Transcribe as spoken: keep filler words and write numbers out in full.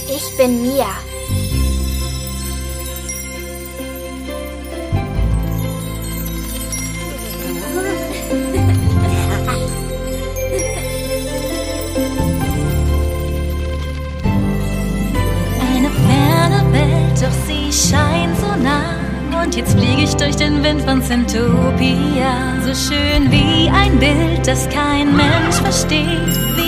Ich bin Mia. Eine ferne Welt, doch sie scheint so nah. Und jetzt fliege ich durch den Wind von Zintopia. So schön wie ein Bild, das kein Mensch versteht. Wie